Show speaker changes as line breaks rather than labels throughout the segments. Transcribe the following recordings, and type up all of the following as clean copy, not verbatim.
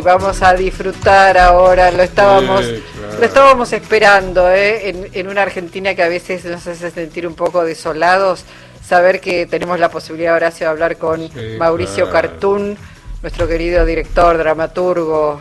vamos a disfrutar ahora, lo estábamos esperando, en una Argentina que a veces nos hace sentir un poco desolados, saber que tenemos la posibilidad, Horacio, de hablar con Mauricio Cartún, nuestro querido director, dramaturgo,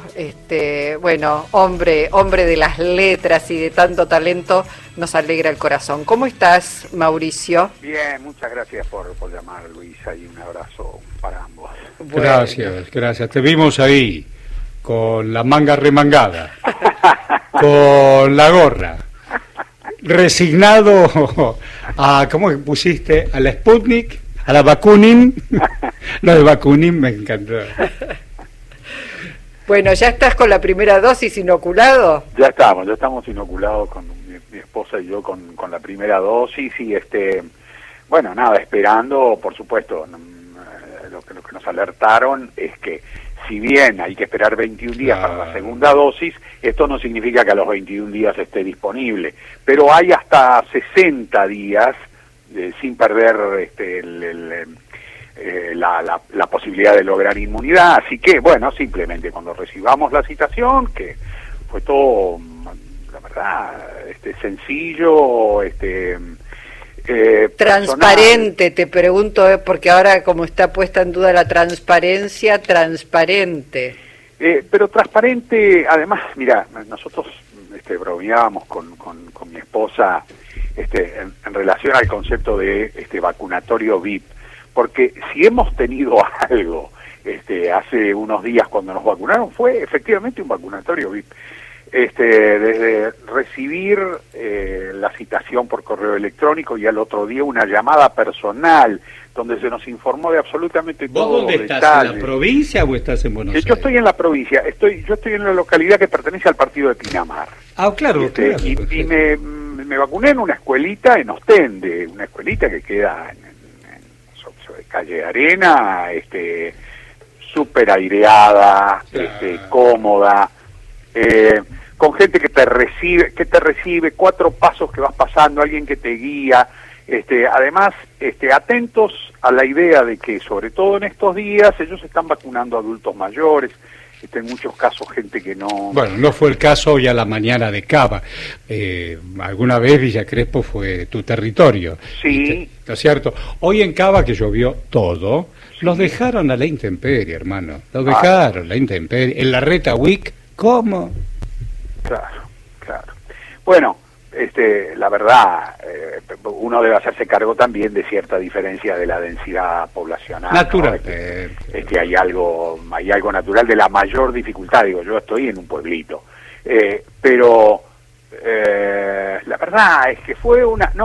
hombre de las letras y de tanto talento, nos alegra el corazón. ¿Cómo estás, Mauricio?
Bien, muchas gracias por llamar, Luisa, y un abrazo para ambos.
Bueno. Gracias. Te vimos ahí, con la manga remangada, con la gorra, resignado a, ¿cómo pusiste? A la Sputnik, a la Bakunin. Lo de Bakunin me encantó.
Bueno, ¿ya estás con la primera dosis inoculado? Ya estamos inoculados con mi esposa y yo con la primera dosis y bueno, nada, esperando, por supuesto, lo que nos alertaron es que si bien hay que esperar 21 días para la segunda dosis, esto no significa que a los 21 días esté disponible, pero hay hasta 60 días sin perder la posibilidad de lograr inmunidad, así que bueno, simplemente cuando recibamos la citación, que fue todo, la verdad, sencillo,
transparente, personal. Te pregunto, porque ahora como está puesta en duda la transparencia, transparente.
Pero transparente, además, mira, nosotros bromeábamos con mi esposa en relación al concepto de vacunatorio VIP, porque si hemos tenido algo hace unos días cuando nos vacunaron, fue efectivamente un vacunatorio VIP. Desde recibir la citación por correo electrónico y al otro día una llamada personal donde se nos informó de absolutamente todo.
¿Vos dónde estás? ¿En la provincia o estás en Buenos Aires?
Yo estoy en la provincia, yo estoy en la localidad que pertenece al partido de Pinamar.
Ah, claro, claro.
Y me vacuné en una escuelita en Ostende, una escuelita que queda sobre calle Arena, súper aireada, cómoda, con gente que te recibe 4 pasos que vas pasando, alguien que te guía, además atentos a la idea de que sobre todo en estos días ellos están vacunando a adultos mayores, en muchos casos gente que no...
Bueno, no fue el caso hoy a la mañana de Cava. Alguna vez Villa Crespo fue tu territorio.
Sí.
¿No es cierto? Hoy en Cava, que llovió todo, los dejaron a la intemperie, hermano. Los dejaron a la intemperie. En la Reta Week, ¿cómo?
Claro. Bueno, la verdad, uno debe hacerse cargo también de cierta diferencia de la densidad poblacional.
Natural.
¿No? Hay algo natural de la mayor dificultad. Digo, yo estoy en un pueblito, pero la verdad es que fue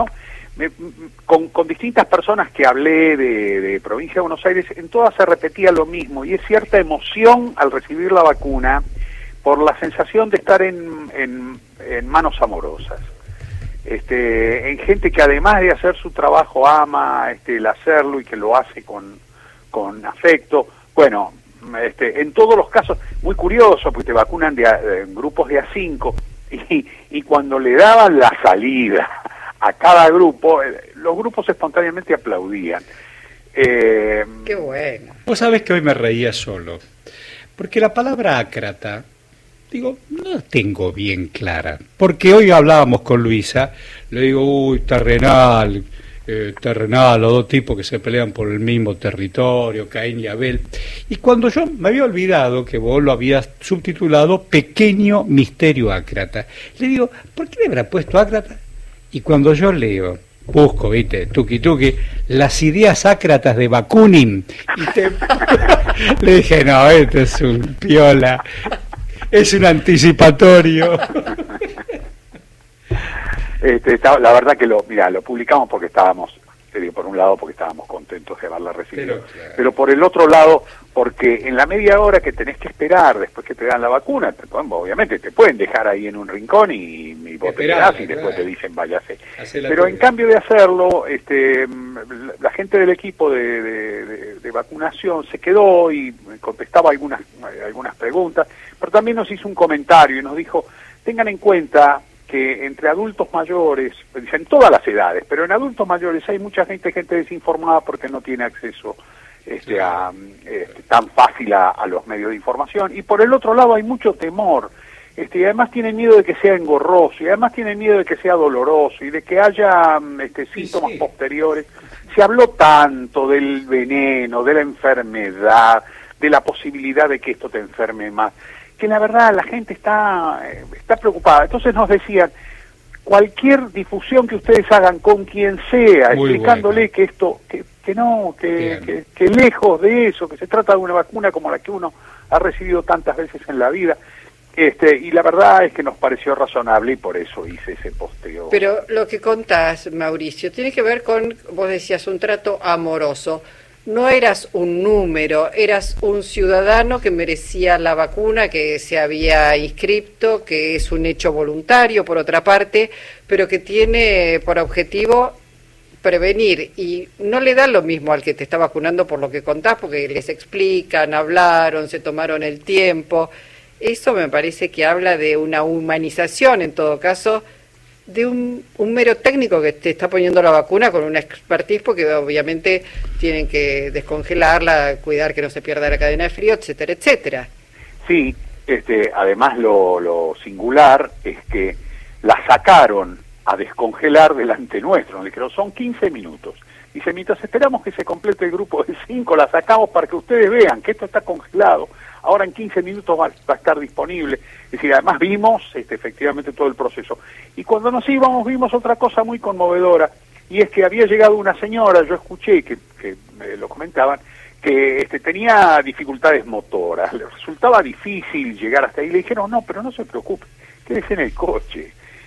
con distintas personas que hablé de provincia de Buenos Aires, en todas se repetía lo mismo, y es cierta emoción al recibir la vacuna por la sensación de estar en manos amorosas, en gente que además de hacer su trabajo ama el hacerlo y que lo hace con afecto. Bueno, en todos los casos, muy curioso, porque te vacunan en grupos de A5, y cuando le daban la salida a cada grupo, los grupos espontáneamente aplaudían.
Qué bueno.
Vos sabés que hoy me reía solo, porque la palabra ácrata, digo, no la tengo bien clara, porque hoy hablábamos con Luisa, le digo, terrenal, los dos tipos que se pelean por el mismo territorio, Caín y Abel, y cuando yo me había olvidado que vos lo habías subtitulado Pequeño Misterio Ácrata, le digo, ¿por qué le habrá puesto ácrata? Y cuando yo leo, busco, viste, tuki, las ideas ácratas de Bakunin, y le dije, no, este es un piola, es un anticipatorio.
La verdad que lo publicamos porque estábamos, te digo, por un lado porque estábamos contentos de haberla recibido, pero por el otro lado porque en la media hora que tenés que esperar después que te dan la vacuna, obviamente te pueden dejar ahí en un rincón y vos te quedás y después te dicen váyase, pero en cambio de hacerlo, la gente del equipo de vacunación se quedó y contestaba algunas preguntas, pero también nos hizo un comentario y nos dijo, tengan en cuenta que entre adultos mayores, en todas las edades, pero en adultos mayores hay mucha gente desinformada porque no tiene acceso tan fácil a los medios de información. Y por el otro lado hay mucho temor, y además tienen miedo de que sea engorroso, y además tienen miedo de que sea doloroso, y de que haya síntomas posteriores. Se habló tanto del veneno, de la enfermedad, de la posibilidad de que esto te enferme más, que la verdad la gente está preocupada. Entonces nos decían, cualquier difusión que ustedes hagan con quien sea, muy explicándole bueno, que esto, que lejos de eso, que se trata de una vacuna como la que uno ha recibido tantas veces en la vida, y la verdad es que nos pareció razonable y por eso hice ese posteo.
Pero lo que contás, Mauricio, tiene que ver con, vos decías, un trato amoroso. No eras un número, eras un ciudadano que merecía la vacuna, que se había inscrito, que es un hecho voluntario, por otra parte, pero que tiene por objetivo prevenir, y no le da lo mismo al que te está vacunando por lo que contás, porque les explican, hablaron, se tomaron el tiempo. Eso me parece que habla de una humanización, en todo caso, de un mero técnico que te está poniendo la vacuna con una expertise, porque obviamente tienen que descongelarla, cuidar que no se pierda la cadena de frío, etcétera, etcétera.
Sí, además lo singular es que la sacaron a descongelar delante nuestro, nos dijeron, son 15 minutos. Dice, mientras esperamos que se complete el grupo de 5, la sacamos para que ustedes vean que esto está congelado. Ahora en 15 minutos va a estar disponible. Es decir, además vimos efectivamente todo el proceso. Y cuando nos íbamos vimos otra cosa muy conmovedora, y es que había llegado una señora, yo escuché que me lo comentaban, que tenía dificultades motoras, le resultaba difícil llegar hasta ahí. Le dijeron, no, pero no se preocupe, quédese en el coche.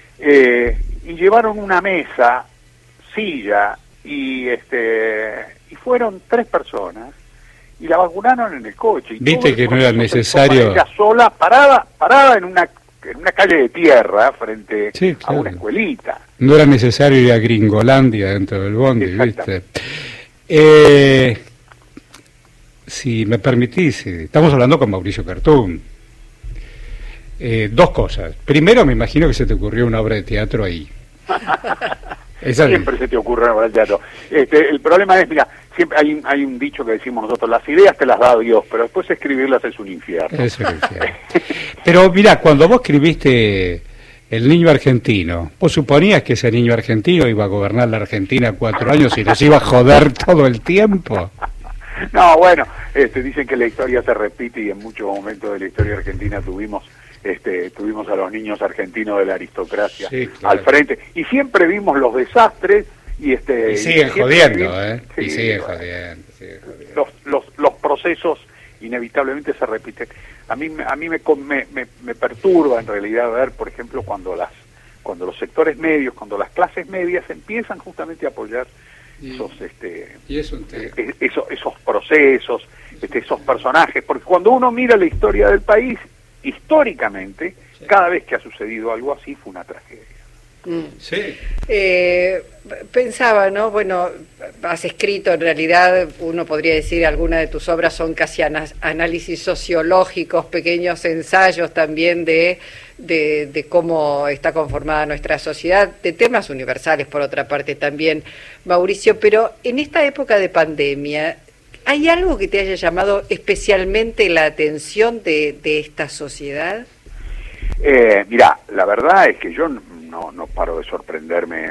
Y llevaron una mesa, silla, y fueron 3 personas, y la vacunaron en el coche. Y
viste que no era necesario.
Ella sola, parada en una calle de tierra frente a una escuelita.
No era necesario ir a Gringolandia dentro del bondi, ¿viste? Si me permitís, estamos hablando con Mauricio Cartún. 2 cosas. Primero, me imagino que se te ocurrió una obra de teatro ahí.
Siempre se te ocurre una obra de teatro. El problema es, mira, siempre hay un dicho que decimos nosotros, las ideas te las da Dios, pero después escribirlas es un infierno.
Es un infierno. Pero mira, cuando vos escribiste El niño argentino, ¿vos suponías que ese niño argentino iba a gobernar la Argentina 4 años y nos iba a joder todo el tiempo?
No, bueno, dicen que la historia se repite y en muchos momentos de la historia argentina tuvimos a los niños argentinos de la aristocracia al frente, y siempre vimos los desastres y
siguen jodiendo, y siguen jodiendo.
Los procesos inevitablemente se repiten. A mí me perturba en realidad ver, por ejemplo, cuando los sectores medios, cuando las clases medias empiezan justamente a apoyar esos procesos, esos personajes, porque cuando uno mira la historia del país, históricamente, cada vez que ha sucedido algo así fue una tragedia.
Sí.
Pensaba, ¿no? Bueno, has escrito, en realidad uno podría decir, algunas de tus obras son casi análisis sociológicos, pequeños ensayos también de cómo está conformada nuestra sociedad, de temas universales por otra parte también, Mauricio, pero en esta época de pandemia, ¿hay algo que te haya llamado especialmente la atención de esta sociedad?
Mira, la verdad es que yo no paro de sorprenderme.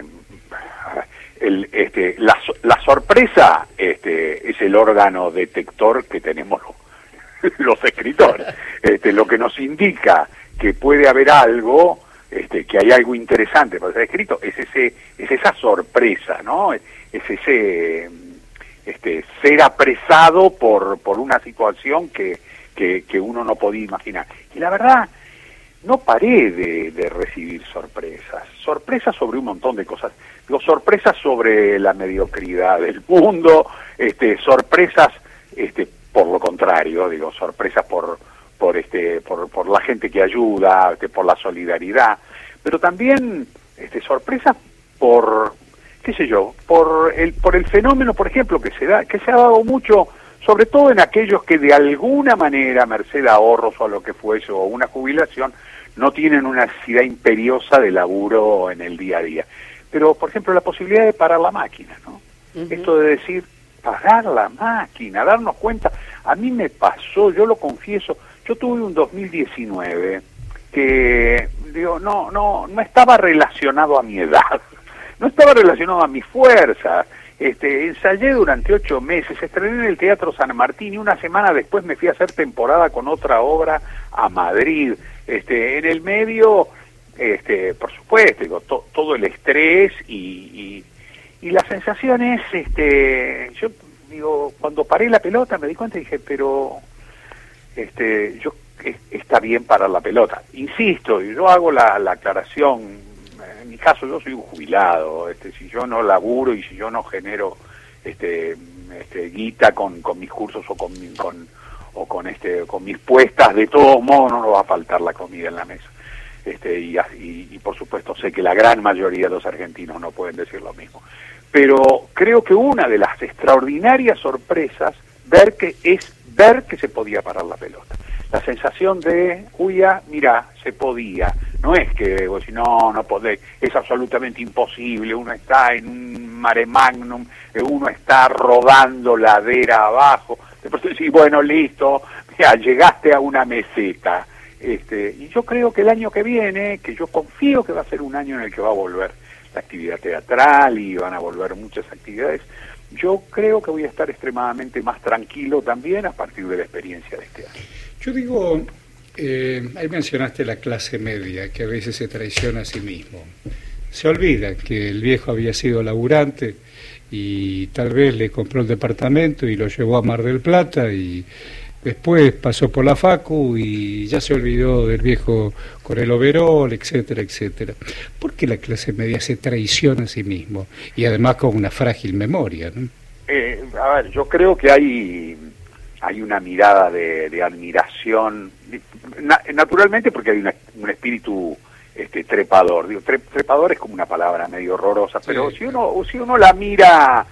La sorpresa es el órgano detector que tenemos los escritores. Lo que nos indica que puede haber algo, que hay algo interesante para ser escrito, es esa sorpresa, ¿no? Es ese ser apresado por una situación que uno no podía imaginar. Y la verdad, no paré de recibir sorpresas sobre un montón de cosas. Digo, sorpresas sobre la mediocridad del mundo, sorpresas por lo contrario, digo, sorpresas por la gente que ayuda, por la solidaridad, pero también sorpresas por, qué sé yo, por el fenómeno, por ejemplo, que se ha dado mucho, sobre todo en aquellos que de alguna manera, merced a ahorros o a lo que fuese, o una jubilación, no tienen una necesidad imperiosa de laburo en el día a día. Pero, por ejemplo, la posibilidad de parar la máquina, ¿no? Uh-huh. Esto de decir, parar la máquina, darnos cuenta. A mí me pasó, yo lo confieso, yo tuve un 2019 que, digo, no estaba relacionado a mi edad, no estaba relacionado a mi fuerza. Ensayé durante 8 meses, estrené en el Teatro San Martín y una semana después me fui a hacer temporada con otra obra a Madrid. En el medio, por supuesto, digo, todo el estrés y la sensación es, yo digo, cuando paré la pelota me di cuenta y dije, pero está bien parar la pelota. Insisto, y yo hago la aclaración. En mi caso, yo soy un jubilado. Si yo no laburo y si yo no genero guita con mis cursos o con mis puestas, de todos modos no nos va a faltar la comida en la mesa. Y por supuesto sé que la gran mayoría de los argentinos no pueden decir lo mismo. Pero creo que una de las extraordinarias sorpresas es ver que se podía parar la pelota. La sensación de, mira, se podía. No es que vos decís, no podés, es absolutamente imposible, uno está en un mare magnum, uno está rodando ladera abajo, después decís, bueno, listo, ya llegaste a una meseta. Y yo creo que el año que viene, que yo confío que va a ser un año en el que va a volver la actividad teatral y van a volver muchas actividades, yo creo que voy a estar extremadamente más tranquilo también a partir de la experiencia de este año.
Yo digo, ahí mencionaste la clase media, que a veces se traiciona a sí mismo. Se olvida que el viejo había sido laburante y tal vez le compró el departamento y lo llevó a Mar del Plata y después pasó por la facu y ya se olvidó del viejo con el overol, etcétera, etcétera. ¿Por qué la clase media se traiciona a sí mismo? Y además con una frágil memoria, ¿no?
A ver, yo creo que hay una mirada de admiración, naturalmente porque hay un espíritu trepador. Digo, trepador es como una palabra medio horrorosa, pero sí. si uno la mira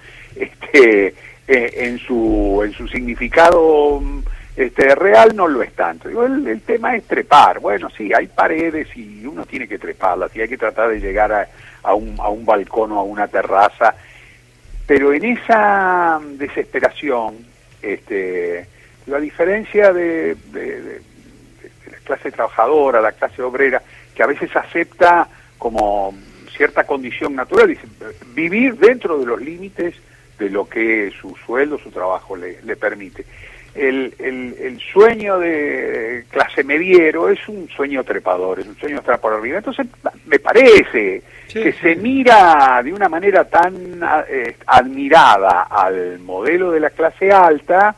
en su significado real, no lo es tanto. Digo, el tema es trepar. Bueno, sí, hay paredes y uno tiene que treparlas y hay que tratar de llegar a un balcón o a una terraza, pero en esa desesperación, a diferencia de la clase trabajadora, la clase obrera, que a veces acepta como cierta condición natural, dice, vivir dentro de los límites de lo que su sueldo, su trabajo le permite. El sueño de clase mediero es un sueño trepador, es un sueño de estar por arriba. Entonces, me parece que se mira de una manera tan admirada al modelo de la clase alta,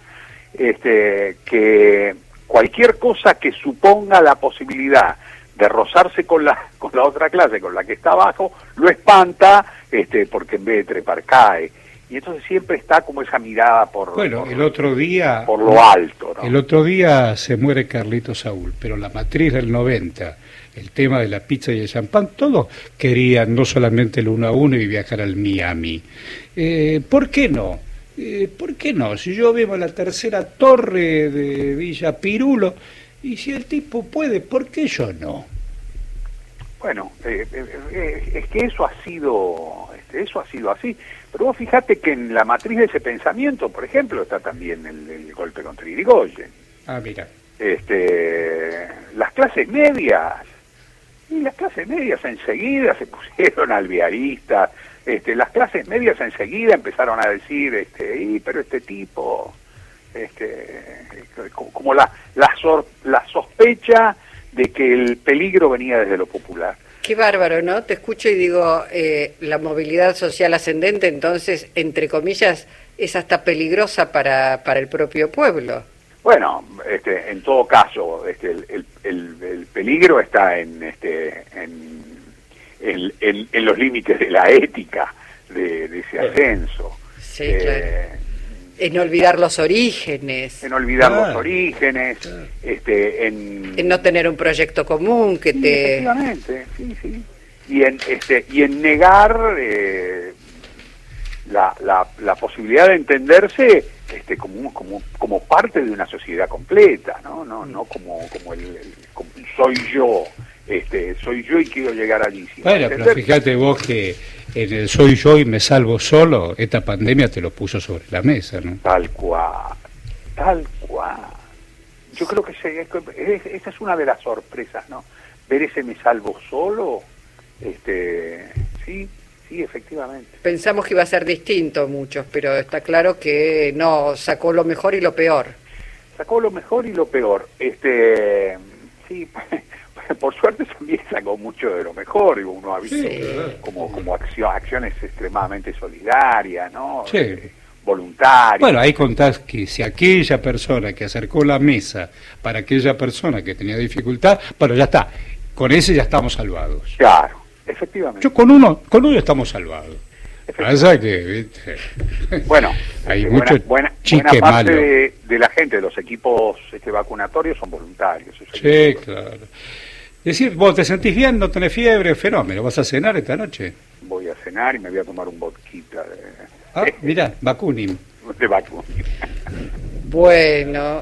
que cualquier cosa que suponga la posibilidad de rozarse con la otra clase, con la que está abajo, lo espanta, porque en vez de trepar cae. Y entonces siempre está como esa mirada
el otro día,
por lo alto, ¿no?
El otro día se muere Carlito Saúl, pero la matriz del 90, el tema de la pizza y el champán, todos querían no solamente el 1-1 y viajar al Miami. ¿Por qué no? ¿Por qué no? Si yo vivo en la tercera torre de Villa Pirulo, y si el tipo puede, ¿por qué yo no?
Bueno, es que eso ha sido así. Pero vos fíjate que en la matriz de ese pensamiento, por ejemplo, está también el golpe contra Irigoyen.
Ah, mira.
Las clases medias enseguida se pusieron alvearistas. Las clases medias enseguida empezaron a decir, pero este tipo, como la sospecha de que el peligro venía desde lo popular.
Qué bárbaro, ¿no? Te escucho y digo, la movilidad social ascendente, entonces, entre comillas, es hasta peligrosa para el propio pueblo.
Bueno, en todo caso, el peligro está en los límites de la ética de ese ascenso.
Sí, claro. En olvidar los orígenes.
En olvidar los orígenes,
en no tener un proyecto común que te...
Efectivamente, sí. Y en negar la posibilidad de entenderse como parte de una sociedad completa, no como soy yo y quiero llegar allí.
Bueno, pero fíjate vos que en el soy yo y me salvo solo, esta pandemia te lo puso sobre la mesa, ¿no?
Tal cual, tal cual. Yo creo que esa es una de las sorpresas, ¿no? Ver ese me salvo solo, sí, efectivamente.
Pensamos que iba a ser distinto muchos, pero está claro que no, sacó lo mejor y lo peor.
Sacó lo mejor y lo peor, sí, por suerte también sacó mucho de lo mejor, y uno ha visto como acciones extremadamente solidarias, ¿no?
Sí.
Voluntarias.
Bueno, ahí contás que si aquella persona que acercó la mesa para aquella persona que tenía dificultad, bueno, ya está, con ese ya estamos salvados.
Claro, efectivamente.
Yo con uno estamos salvados. Pasa que, ¿viste?
Bueno,
hay mucho
buena
chique
parte
malo.
de la gente, de los equipos vacunatorios son voluntarios.
Sí, claro. Decir, vos te sentís bien, no tenés fiebre, fenómeno, ¿vas a cenar esta noche?
Voy a cenar y me voy a tomar un vodquita
Mirá, vacunim.
de Vacunim.
Bueno,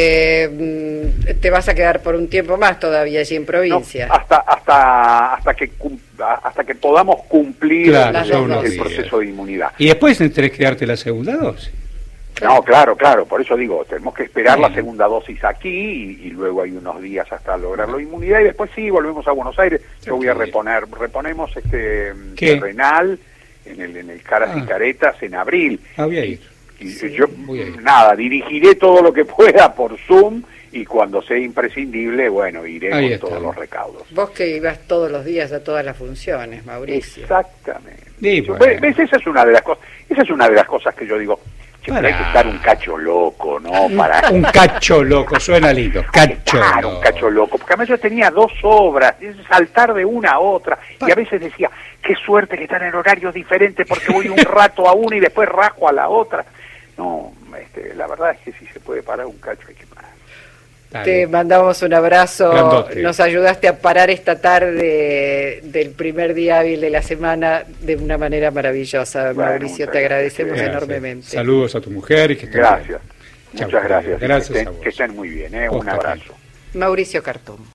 te vas a quedar por un tiempo más todavía allí en provincia.
No, hasta que podamos cumplir
Claro,
el proceso de inmunidad.
¿Y después tenés que darte la segunda dosis?
No, claro, por eso digo, tenemos que esperar la segunda dosis aquí y luego hay unos días hasta lograr la inmunidad y después sí, volvemos a Buenos Aires. Yo voy a reponemos
¿Qué?
renal en el Caras y Caretas en abril.
Voy a ir.
Y yo, dirigiré todo lo que pueda por Zoom y cuando sea imprescindible, bueno, iré con todos los recaudos.
Vos que ibas todos los días a todas las funciones, Mauricio.
Exactamente.
Sí, bueno.
¿Ves? Esa es una de las cosas que yo digo. Hay que estar un cacho loco, ¿no?
Un cacho loco, suena lindo.
Un cacho loco. Porque además yo tenía 2 obras, saltar de una a otra. Y a veces decía, qué suerte que están en horarios diferentes porque voy un rato a una y después rajo a la otra. No, la verdad es que si se puede parar un cacho hay que parar.
Te mandamos un abrazo.
Grandote.
Nos ayudaste a parar esta tarde del primer día hábil de la semana de una manera maravillosa. Bueno, Mauricio, te agradecemos enormemente.
Saludos a tu mujer y que estés
Gracias.
bien.
Muchas gracias.
Gracias a vos.
Que estén muy bien. Un abrazo.
Mauricio Cartón.